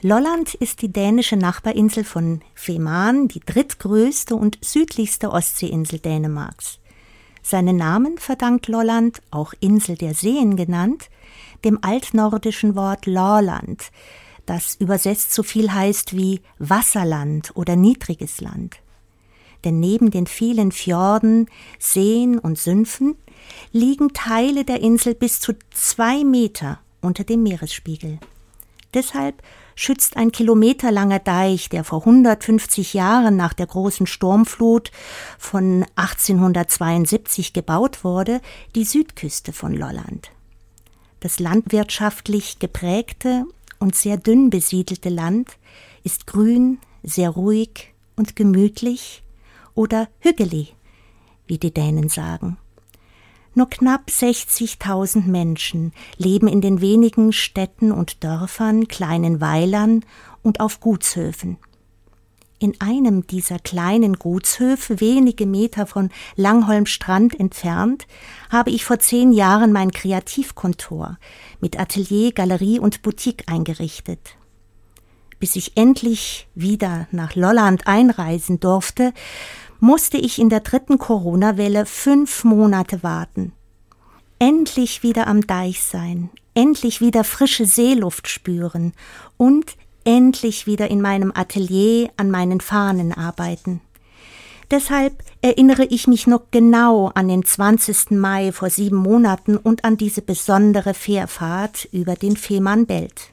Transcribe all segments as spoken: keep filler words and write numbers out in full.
Lolland ist die dänische Nachbarinsel von Fehmarn, die drittgrößte und südlichste Ostseeinsel Dänemarks. Seinen Namen verdankt Lolland, auch Insel der Seen genannt, dem altnordischen Wort Låland, das übersetzt so viel heißt wie Wasserland oder niedriges Land. Denn neben den vielen Fjorden, Seen und Sümpfen liegen Teile der Insel bis zu zwei Meter unter dem Meeresspiegel. Deshalb schützt ein kilometerlanger Deich, der vor hundertfünfzig Jahren nach der großen Sturmflut von achtzehnhundertzweiundsiebzig gebaut wurde, die Südküste von Lolland. Das landwirtschaftlich geprägte und sehr dünn besiedelte Land ist grün, sehr ruhig und gemütlich oder hügelig, wie die Dänen sagen. Nur knapp sechzigtausend Menschen leben in den wenigen Städten und Dörfern, kleinen Weilern und auf Gutshöfen. In einem dieser kleinen Gutshöfe, wenige Meter von Langholm Strand entfernt, habe ich vor zehn Jahren mein Kreativkontor mit Atelier, Galerie und Boutique eingerichtet. Bis ich endlich wieder nach Lolland einreisen durfte, musste ich in der dritten Corona-Welle fünf Monate warten. Endlich wieder am Deich sein, endlich wieder frische Seeluft spüren und endlich wieder in meinem Atelier an meinen Fahnen arbeiten. Deshalb erinnere ich mich noch genau an den zwanzigsten Mai vor sieben Monaten und an diese besondere Fährfahrt über den Fehmarnbelt.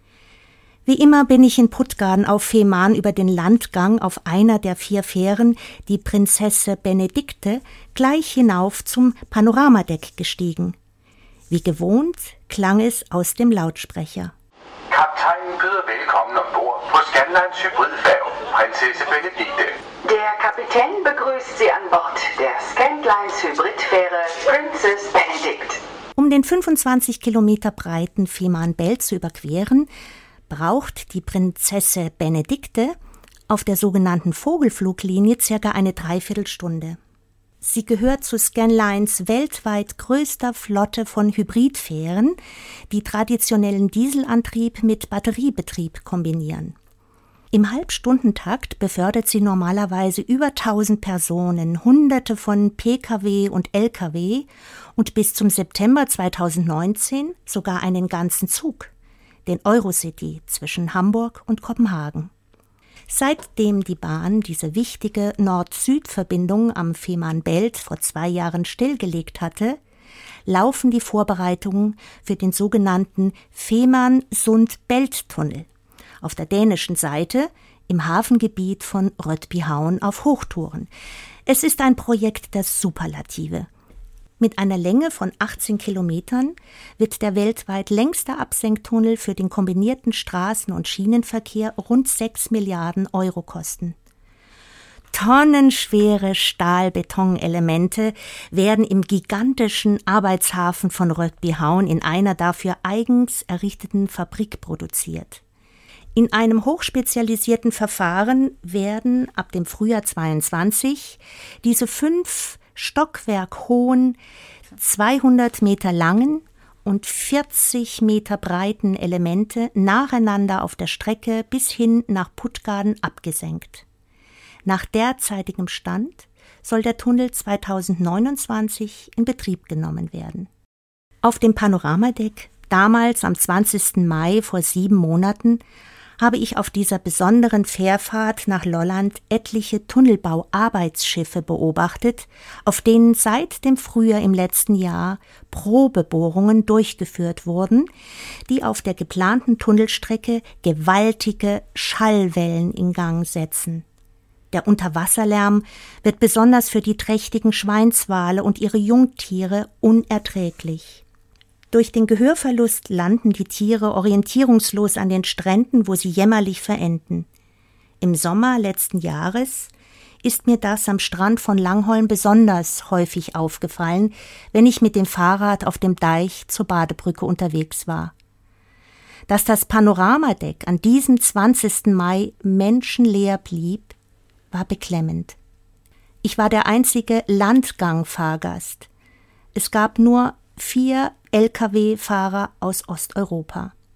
Wie immer bin ich in Puttgarden auf Fehmarn über den Landgang auf einer der vier Fähren, die Prinzesse Benedikte, gleich hinauf zum Panoramadeck gestiegen. Wie gewohnt klang es aus dem Lautsprecher. Kaptajnen byder velkommen ombord på Scandlines Hybridfærge, Prinsesse Benedikte. Der Kapitän begrüßt Sie an Bord der Scandlines Hybridfähre Princess Benedict. Um den fünfundzwanzig Kilometer breiten Fehmarnbelt zu überqueren, braucht die Prinzesse Benedikte auf der sogenannten Vogelfluglinie circa eine Dreiviertelstunde. Sie gehört zu Scandlines weltweit größter Flotte von Hybridfähren, die traditionellen Dieselantrieb mit Batteriebetrieb kombinieren. Im Halbstundentakt befördert sie normalerweise über tausend Personen, Hunderte von P K W und L K W und bis zum September zweitausendneunzehn sogar einen ganzen Zug, den Eurocity zwischen Hamburg und Kopenhagen. Seitdem die Bahn diese wichtige Nord-Süd-Verbindung am Fehmarnbelt vor zwei Jahren stillgelegt hatte, laufen die Vorbereitungen für den sogenannten Fehmarn-Sund-Belt-Tunnel auf der dänischen Seite im Hafengebiet von Rødbyhavn auf Hochtouren. Es ist ein Projekt der Superlative. Mit einer Länge von achtzehn Kilometern wird der weltweit längste Absenktunnel für den kombinierten Straßen- und Schienenverkehr rund sechs Milliarden Euro kosten. Tonnenschwere Stahl-Beton-Elemente werden im gigantischen Arbeitshafen von Rødbyhavn in einer dafür eigens errichteten Fabrik produziert. In einem hochspezialisierten Verfahren werden ab dem Frühjahr zweiundzwanzig diese fünf stockwerkhohen, zweihundert Meter langen und vierzig Meter breiten Elemente nacheinander auf der Strecke bis hin nach Puttgarden abgesenkt. Nach derzeitigem Stand soll der Tunnel zweitausendneunundzwanzig in Betrieb genommen werden. Auf dem Panoramadeck, damals am zwanzigsten Mai vor sieben Monaten, habe ich auf dieser besonderen Fährfahrt nach Lolland etliche Tunnelbauarbeitsschiffe beobachtet, auf denen seit dem Frühjahr im letzten Jahr Probebohrungen durchgeführt wurden, die auf der geplanten Tunnelstrecke gewaltige Schallwellen in Gang setzen. Der Unterwasserlärm wird besonders für die trächtigen Schweinswale und ihre Jungtiere unerträglich. Durch den Gehörverlust landen die Tiere orientierungslos an den Stränden, wo sie jämmerlich verenden. Im Sommer letzten Jahres ist mir das am Strand von Langholm besonders häufig aufgefallen, wenn ich mit dem Fahrrad auf dem Deich zur Badebrücke unterwegs war. Dass das Panoramadeck an diesem zwanzigsten Mai menschenleer blieb, war beklemmend. Ich war der einzige Landgang-Fahrgast. Es gab nur vier L K W-Fahrer aus Osteuropa.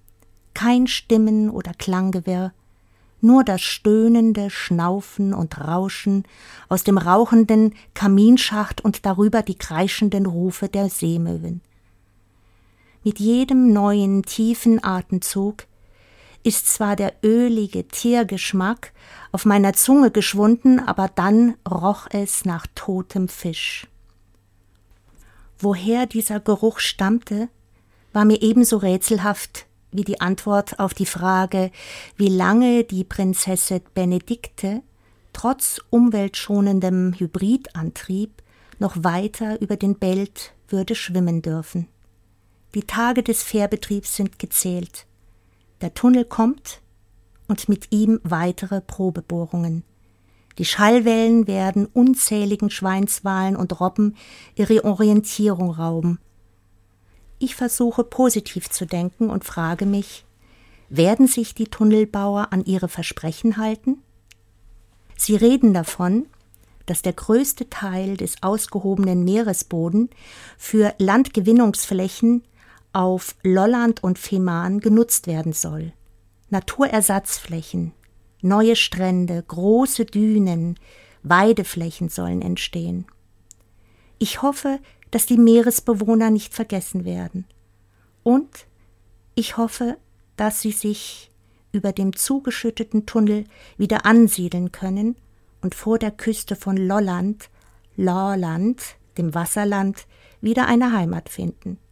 kein Stimmen- oder Klanggewirr, nur das stöhnende Schnaufen und Rauschen aus dem rauchenden Kaminschacht und darüber die kreischenden Rufe der Seemöwen. Mit jedem neuen tiefen Atemzug ist zwar der ölige Tiergeschmack auf meiner Zunge geschwunden, aber dann roch es nach totem Fisch. Woher dieser Geruch stammte, war mir ebenso rätselhaft wie die Antwort auf die Frage, wie lange die Prinzessin Benedikte trotz umweltschonendem Hybridantrieb noch weiter über den Belt würde schwimmen dürfen. Die Tage des Fährbetriebs sind gezählt. Der Tunnel kommt und mit ihm weitere Probebohrungen. Die Schallwellen werden unzähligen Schweinswalen und Robben ihre Orientierung rauben. Ich versuche positiv zu denken und frage mich, werden sich die Tunnelbauer an ihre Versprechen halten? Sie reden davon, dass der größte Teil des ausgehobenen Meeresbodens für Landgewinnungsflächen auf Lolland und Fehmarn genutzt werden soll. Naturersatzflächen, neue Strände, große Dünen, Weideflächen sollen entstehen. Ich hoffe, dass die Meeresbewohner nicht vergessen werden. Und ich hoffe, dass sie sich über dem zugeschütteten Tunnel wieder ansiedeln können und vor der Küste von Lolland, Lawland, dem Wasserland, wieder eine Heimat finden.